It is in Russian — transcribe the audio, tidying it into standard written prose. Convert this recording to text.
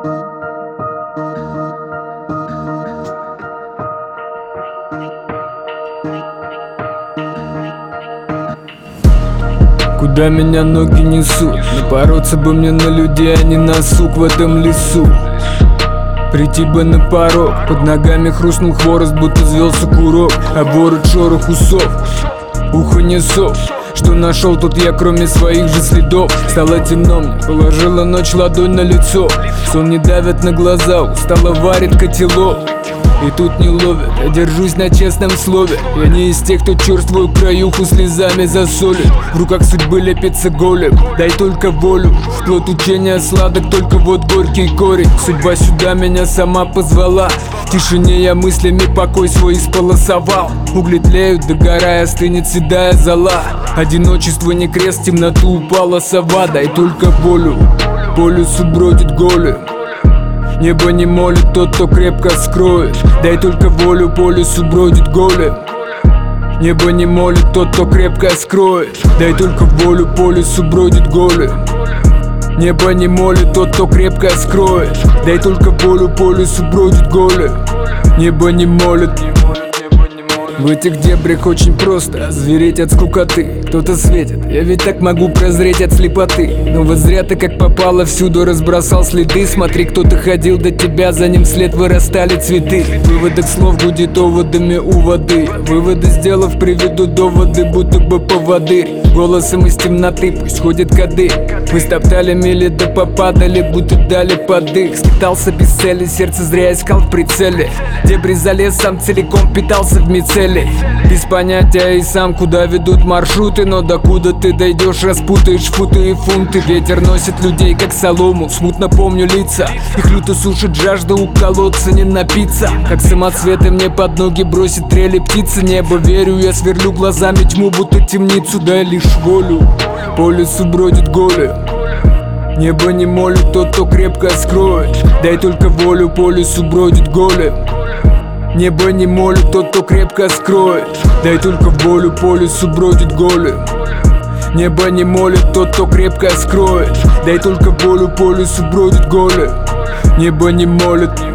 Куда меня ноги несут? Напороться бы мне на людей, а не на сук в этом лесу. Прийти бы на порог, под ногами хрустнул хворост, будто взвелся курок, а ворот шорох усов, ухо не сов. Что нашел тут я, кроме своих же следов? Стало темно мне, положила ночь ладонь на лицо. Сон не давит на глаза, устало варит котелок. И тут не ловят, я держусь на честном слове. Я не из тех, кто черствую краюху слезами засолит. В руках судьбы лепится голем, дай только волю. В плод учения сладок, только вот горький корень. Судьба сюда меня сама позвала. В тишине я мыслями покой свой исполосовал. Угли тлеют, догорая, стынет седая зола. Одиночество не крест, в темноту упала сова. Дай только волю, по лесу бродит голем. Небо не молит тот, кто крепко скроет. Дай только волю, по лесу бродит голем. Небо не молит тот, кто крепко скроет. Дай только волю, по лесу бродит голем. Небо не молит тот, кто крепко скроет. Дай только волю, по лесу бродит голем. Небо не молит. В этих дебрях очень просто звереть от скукоты. Кто-то светит, я ведь так могу прозреть от слепоты. Но вот зря ты как попало всюду разбросал следы. Смотри, кто-то ходил до тебя, за ним вслед вырастали цветы. Выводок слов гудит оводами у воды. Выводы сделав, приведу доводы, будто бы поводырь. Голосом из темноты пусть ходит кадырь. Мы стоптали мили да попадали, будто дали подых. Скитался без цели, сердце зря искал в прицеле. Дебри залез, сам целиком питался в мицеле. Без понятия и сам, куда ведут маршруты. Но докуда ты дойдешь, распутаешь футы и фунты. Ветер носит людей, как солому, смутно помню лица. Их люто сушит жажда, у колодца не напиться. Как самоцветы мне под ноги бросит трели птицы. Небо верю, я сверлю глазами тьму, будто темницу. Дай лишь волю, по лесу бродит голем. Небо не молит тот, кто крепко скроет. Дай только волю, по лесу бродит голем. Небо не молит тот, кто крепко скроет. Дай только волю, по лесу бродит голем. Небо не молит тот, кто крепко скроет. Дай только волю, по лесу бродит голем. Небо не молит.